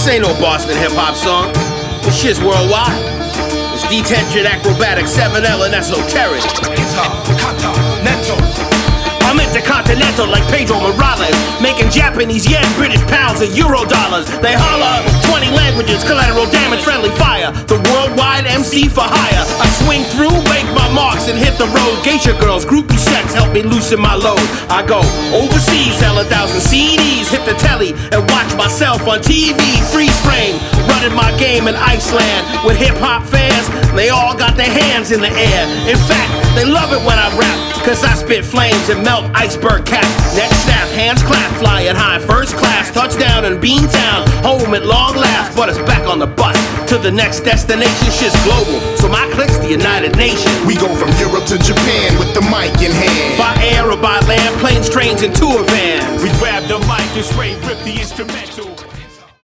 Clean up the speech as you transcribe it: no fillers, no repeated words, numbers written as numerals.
This ain't no Boston hip-hop song. This shit's worldwide. It's detention, acrobatic, 7L, and esoteric. I'm intercontinental like Pedro Morales, making Japanese yen, British pounds, and Euro dollars. They holler 20 languages, collateral damage, friendly fire. The worldwide MC for hire. I swing through, make my marks, and hit the road. Geisha girls, groupie sex, help me loosen my load. I go overseas, sell 1,000 CDs, hit the telly, and watch myself on TV. Freeze frame, running my game in Iceland with hip-hop fans. They all got their hands in the air. In fact, they love it when I rap, cause I spit flames and melt iceberg caps. Neck snap, hands clap, flying high, first class, touchdown in Beantown, home at long last. But it's back on the bus to the next destination. Shit's global, so my clique's the United Nations. We go from Europe to Japan with the mic in hand. By air or by land, planes, trains, and tour vans. We grab the mic and straight rip the instrument.